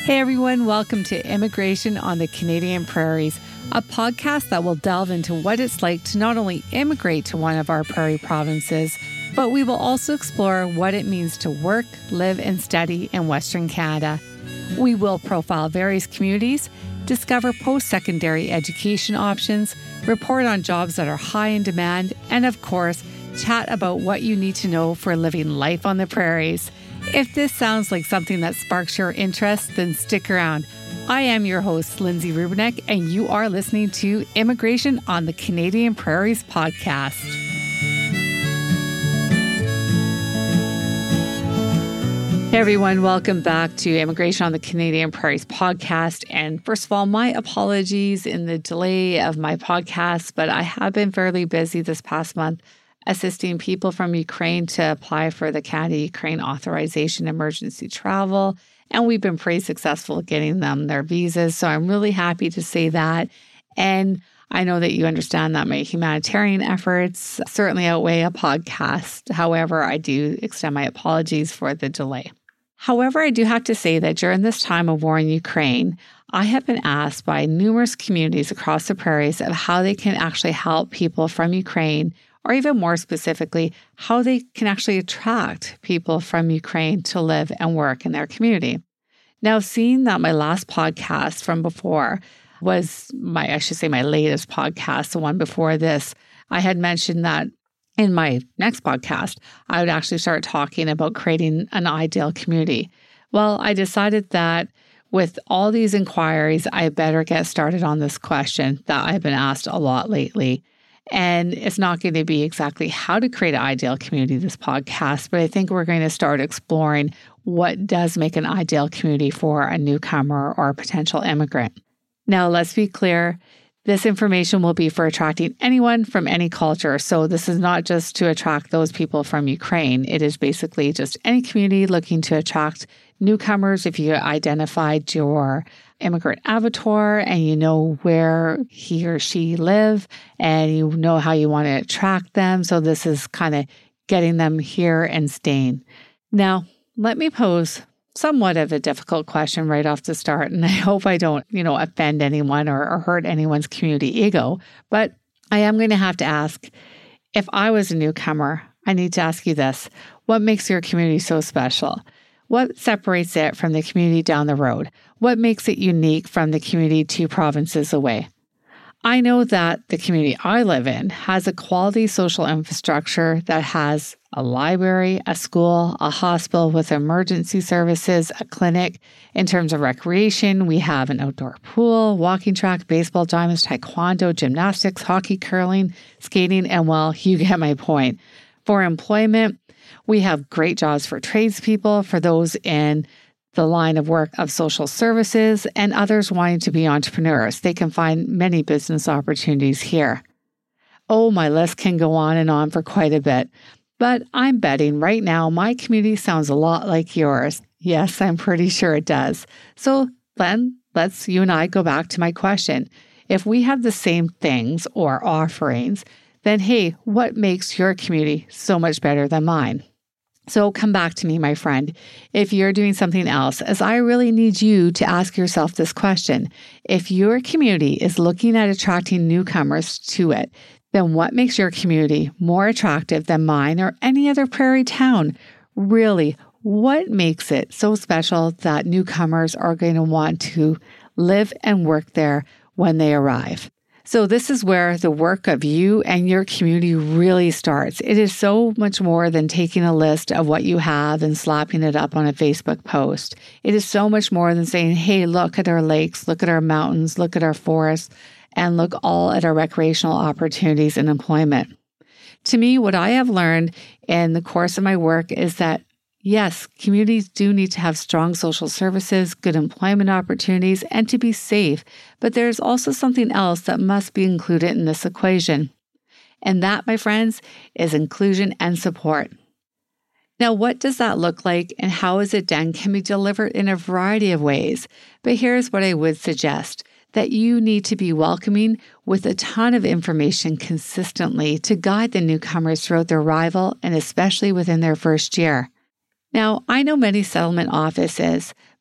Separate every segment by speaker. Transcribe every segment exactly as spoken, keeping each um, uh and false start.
Speaker 1: Hey everyone, welcome to Immigration on the Canadian Prairies, a podcast that will delve into what it's like to not only immigrate to one of our prairie provinces, but we will also explore what it means to work, live, and study in Western Canada. We will profile various communities, discover post-secondary education options, report on jobs that are high in demand, and of course, chat about what you need to know for living life on the prairies. If this sounds like something that sparks your interest, then stick around. I am your host, Lindsay Rubinek, and you are listening to Immigration on the Canadian Prairies podcast. Hey everyone, welcome back to Immigration on the Canadian Prairies podcast. And first of all, my apologies in the delay of my podcast, but I have been fairly busy this past month assisting people from Ukraine to apply for the Canada-Ukraine Authorization Emergency Travel. And we've been pretty successful getting them their visas. So I'm really happy to say that. And I know that you understand that my humanitarian efforts certainly outweigh a podcast. However, I do extend my apologies for the delay. However, I do have to say that during this time of war in Ukraine, I have been asked by numerous communities across the prairies of how they can actually help people from Ukraine, or even more specifically, how they can actually attract people from Ukraine to live and work in their community. Now, seeing that my last podcast from before was my, I should say my latest podcast, the one before this, I had mentioned that in my next podcast, I would actually start talking about creating an ideal community. Well, I decided that with all these inquiries, I better get started on this question that I've been asked a lot lately. And it's not going to be exactly how to create an ideal community, this podcast, but I think we're going to start exploring what does make an ideal community for a newcomer or a potential immigrant. Now, let's be clear. This information will be for attracting anyone from any culture. So this is not just to attract those people from Ukraine. It is basically just any community looking to attract newcomers. If you identified your immigrant avatar and you know where he or she live and you know how you want to attract them. So this is kind of getting them here and staying. Now, let me pose somewhat of a difficult question right off the start, and I hope I don't, you know, offend anyone or, or hurt anyone's community ego, but I am going to have to ask, if I was a newcomer, I need to ask you this: what makes your community so special? What separates it from the community down the road? What makes it unique from the community two provinces away? I know that the community I live in has a quality social infrastructure that has a library, a school, a hospital with emergency services, a clinic. In terms of recreation, we have an outdoor pool, walking track, baseball diamonds, taekwondo, gymnastics, hockey, curling, skating, and well, you get my point. For employment, we have great jobs for tradespeople, for those in the line of work of social services, and others wanting to be entrepreneurs. They can find many business opportunities here. Oh, my list can go on and on for quite a bit, but I'm betting right now my community sounds a lot like yours. Yes, I'm pretty sure it does. So then let's, you and I, go back to my question. If we have the same things or offerings, then hey, what makes your community so much better than mine? So come back to me, my friend, if you're doing something else, as I really need you to ask yourself this question. If your community is looking at attracting newcomers to it, then what makes your community more attractive than mine or any other prairie town? Really, what makes it so special that newcomers are going to want to live and work there when they arrive? So this is where the work of you and your community really starts. It is so much more than taking a list of what you have and slapping it up on a Facebook post. It is so much more than saying, hey, look at our lakes, look at our mountains, look at our forests, and look all at our recreational opportunities and employment. To me, what I have learned in the course of my work is that yes, communities do need to have strong social services, good employment opportunities, and to be safe. But there's also something else that must be included in this equation. And that, my friends, is inclusion and support. Now, what does that look like and how is it done can be delivered in a variety of ways. But here's what I would suggest: that you need to be welcoming with a ton of information consistently to guide the newcomers throughout their arrival and especially within their first year. Now, I know many settlement offices,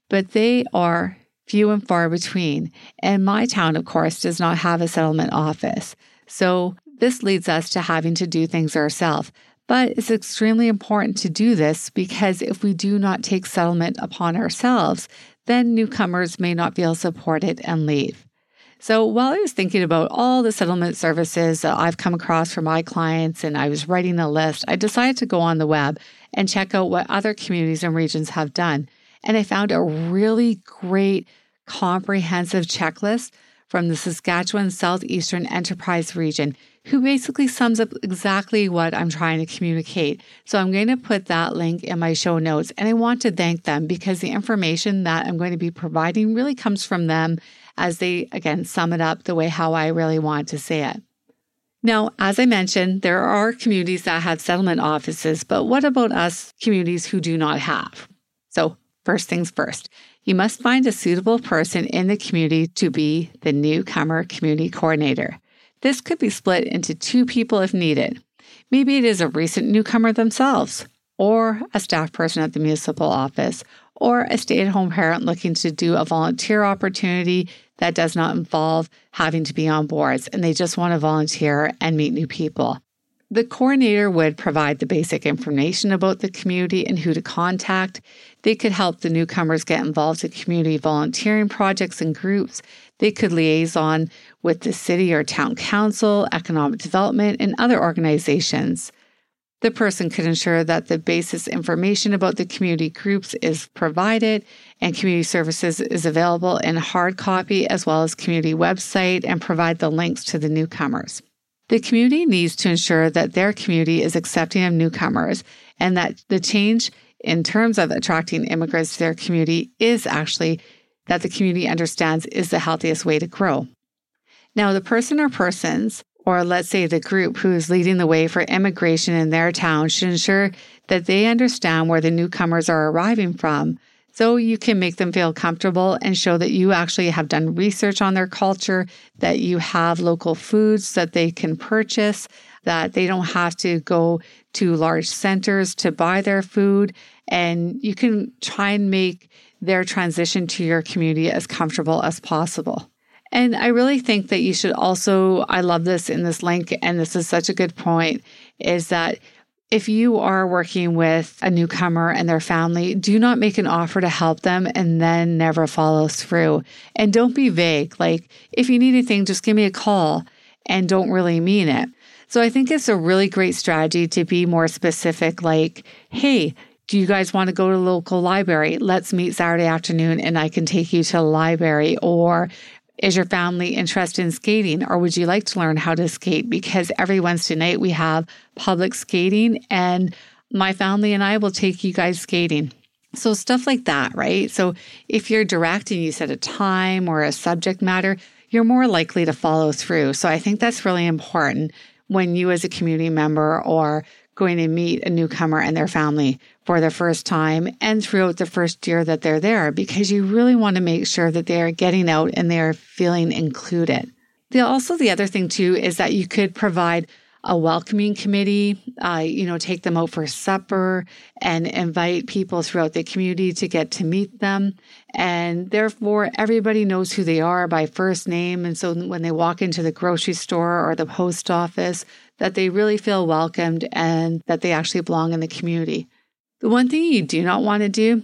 Speaker 1: but they are few and far between. And my town, of course, does not have a settlement office. So this leads us to having to do things ourselves. But it's extremely important to do this because if we do not take settlement upon ourselves, then newcomers may not feel supported and leave. So while I was thinking about all the settlement services that I've come across for my clients and I was writing a list, I decided to go on the web and check out what other communities and regions have done. And I found a really great comprehensive checklist from the Saskatchewan Southeastern Enterprise Region, who basically sums up exactly what I'm trying to communicate. So I'm going to put that link in my show notes, and I want to thank them because the information that I'm going to be providing really comes from them as they, again, sum it up the way how I really want to say it. Now, as I mentioned, there are communities that have settlement offices, but what about us communities who do not have? So first things first, you must find a suitable person in the community to be the newcomer community coordinator. This could be split into two people if needed. Maybe it is a recent newcomer themselves, or a staff person at the municipal office, or a stay-at-home parent looking to do a volunteer opportunity that does not involve having to be on boards, and they just want to volunteer and meet new people. The coordinator would provide the basic information about the community and who to contact. They could help the newcomers get involved in community volunteering projects and groups. They could liaison with the city or town council, economic development, and other organizations. The person could ensure that the basis information about the community groups is provided and community services is available in hard copy as well as community website and provide the links to the newcomers. The community needs to ensure that their community is accepting of newcomers and that the change in terms of attracting immigrants to their community is actually that the community understands is the healthiest way to grow. Now, the person or persons, or let's say the group who is leading the way for immigration in their town, should ensure that they understand where the newcomers are arriving from, so you can make them feel comfortable and show that you actually have done research on their culture, that you have local foods that they can purchase, that they don't have to go to large centers to buy their food, and you can try and make their transition to your community as comfortable as possible. And I really think that you should also, I love this in this link, and this is such a good point, is that if you are working with a newcomer and their family, do not make an offer to help them and then never follow through. And don't be vague. Like, if you need anything, just give me a call and don't really mean it. So I think it's a really great strategy to be more specific, like, hey, do you guys want to go to the local library? Let's meet Saturday afternoon and I can take you to the library. Or is your family interested in skating, or would you like to learn how to skate? Because every Wednesday night we have public skating and my family and I will take you guys skating. So stuff like that, right? So if you're direct and you set a time or a subject matter, you're more likely to follow through. So I think that's really important when you as a community member or going to meet a newcomer and their family for the first time and throughout the first year that they're there, because you really want to make sure that they're getting out and they're feeling included. The, also, the other thing too is that you could provide a welcoming committee, uh, you know, take them out for supper and invite people throughout the community to get to meet them. And therefore, everybody knows who they are by first name. And so when they walk into the grocery store or the post office, that they really feel welcomed and that they actually belong in the community. The one thing you do not want to do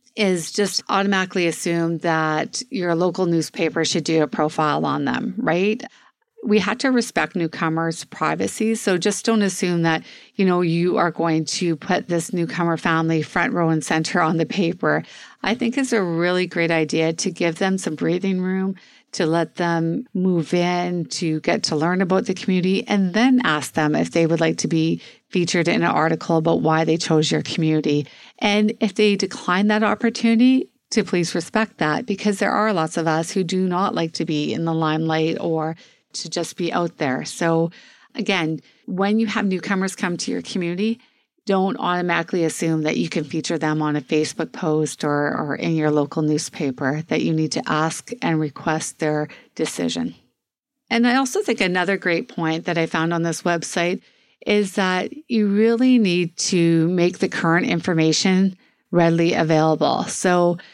Speaker 1: is just automatically assume that your local newspaper should do a profile on them, right? We had to respect newcomers' privacy. So just don't assume that, you know, you are going to put this newcomer family front row and center on the paper. I think it's a really great idea to give them some breathing room, to let them move in, to get to learn about the community, and then ask them if they would like to be featured in an article about why they chose your community. And if they decline that opportunity, to please respect that, because there are lots of us who do not like to be in the limelight or to just be out there. So again, when you have newcomers come to your community, don't automatically assume that you can feature them on a Facebook post or, or in your local newspaper, that you need to ask and request their decision. And I also think another great point that I found on this website is that you really need to make the current information readily available. So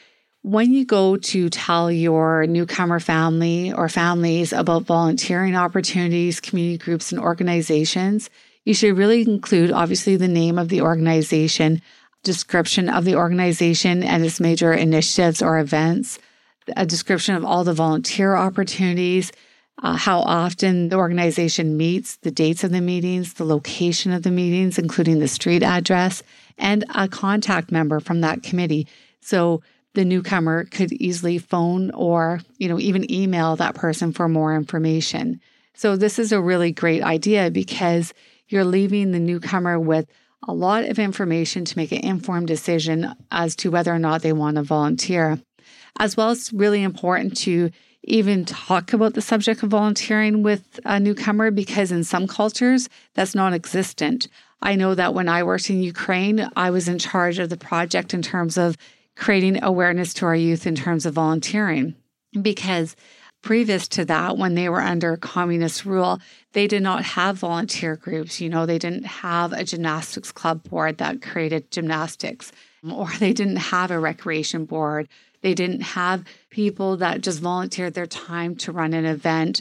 Speaker 1: when you go to tell your newcomer family or families about volunteering opportunities, community groups, and organizations, you should really include, obviously, the name of the organization, description of the organization and its major initiatives or events, a description of all the volunteer opportunities, uh, how often the organization meets, the dates of the meetings, the location of the meetings, including the street address, and a contact member from that committee. So the newcomer could easily phone or, you know, even email that person for more information. So this is a really great idea because you're leaving the newcomer with a lot of information to make an informed decision as to whether or not they want to volunteer. As well, it's really important to even talk about the subject of volunteering with a newcomer because in some cultures, that's non-existent. I know that when I worked in Ukraine, I was in charge of the project in terms of creating awareness to our youth in terms of volunteering. Because previous to that, when they were under communist rule, they did not have volunteer groups. You know, they didn't have a gymnastics club board that created gymnastics, or they didn't have a recreation board. They didn't have people that just volunteered their time to run an event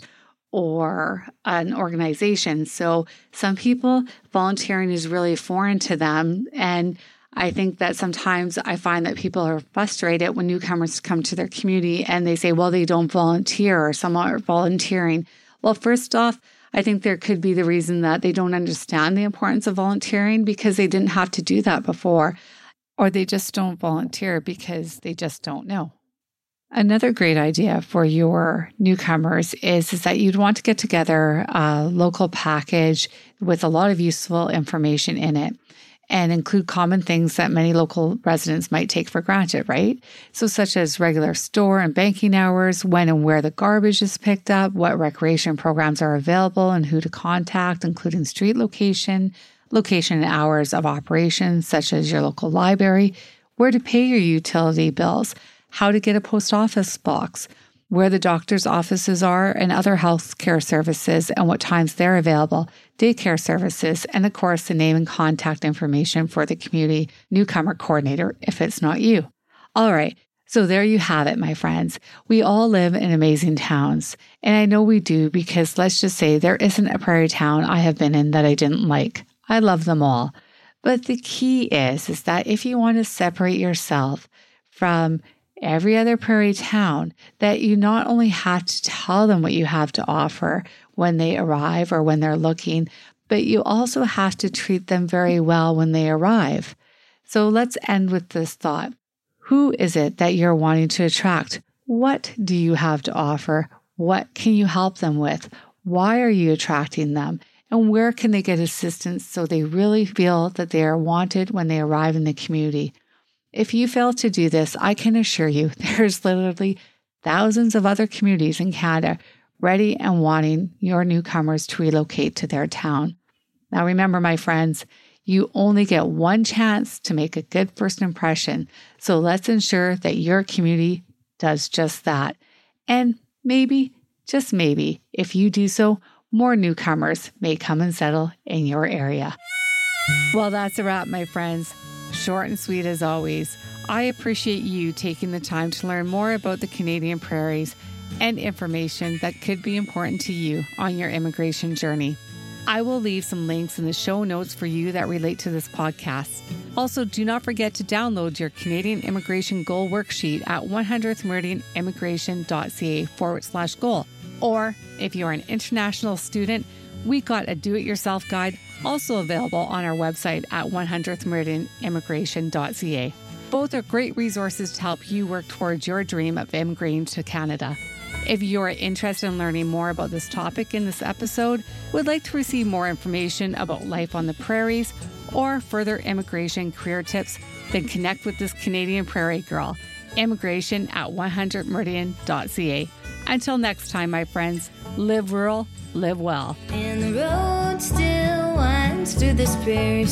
Speaker 1: or an organization. So some people, volunteering is really foreign to them. And I think that sometimes I find that people are frustrated when newcomers come to their community and they say, well, they don't volunteer or some aren't volunteering. Well, first off, I think there could be the reason that they don't understand the importance of volunteering because they didn't have to do that before, or they just don't volunteer because they just don't know. Another great idea for your newcomers is, is that you'd want to get together a local package with a lot of useful information in it and include common things that many local residents might take for granted, right? So such as regular store and banking hours, when and where the garbage is picked up, what recreation programs are available and who to contact, including street location, location and hours of operation, such as your local library, where to pay your utility bills, how to get a post office box, where the doctor's offices are and other health care services and what times they're available, daycare services, and of course, the name and contact information for the community newcomer coordinator if it's not you. All right, so there you have it, my friends. We all live in amazing towns, and I know we do because let's just say there isn't a prairie town I have been in that I didn't like. I love them all. But the key is, is that if you want to separate yourself from every other prairie town, that you not only have to tell them what you have to offer when they arrive or when they're looking, but you also have to treat them very well when they arrive. So let's end with this thought. Who is it that you're wanting to attract? What do you have to offer? What can you help them with? Why are you attracting them? And where can they get assistance so they really feel that they are wanted when they arrive in the community? If you fail to do this, I can assure you there's literally thousands of other communities in Canada ready and wanting your newcomers to relocate to their town. Now remember, my friends, you only get one chance to make a good first impression. So let's ensure that your community does just that. And maybe, just maybe, if you do so, more newcomers may come and settle in your area. Well, that's a wrap, my friends. Short and sweet as always. I appreciate you taking the time to learn more about the Canadian prairies and information that could be important to you on your immigration journey. I will leave some links in the show notes for you that relate to this podcast. Also, do not forget to download your Canadian Immigration Goal Worksheet at one hundredth meridian immigration dot c a forward slash goal. Or if you're an international student, we got a do-it-yourself guide also available on our website at one hundredth meridian immigration dot c a. Both are great resources to help you work towards your dream of immigrating to Canada. If you're interested in learning more about this topic in this episode, would like to receive more information about life on the prairies, or further immigration career tips, then connect with this Canadian prairie girl, immigration at one hundredth meridian dot c a. Until next time, my friends, live rural, live well.
Speaker 2: And the road still winds through this prairie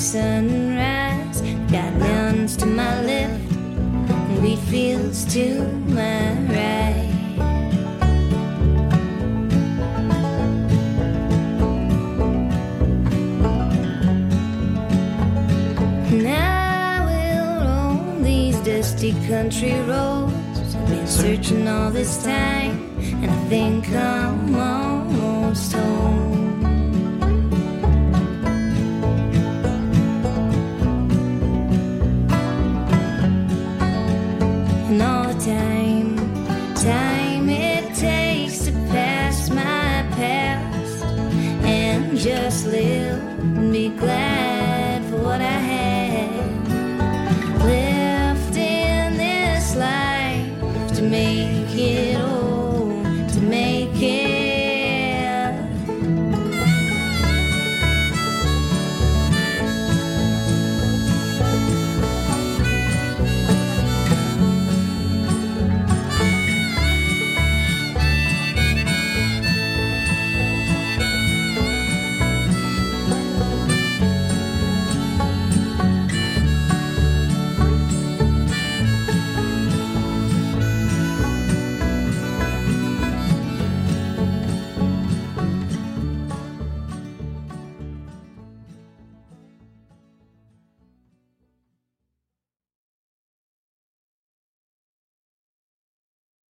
Speaker 2: sunrise. Got mountains to my left and wheat fields to my right. Now we'll roam these dusty country roads, I've been searching all this time, and I think I'm almost home. And all the time, time it takes to pass my past and just live and be glad for what I had left in this life to make it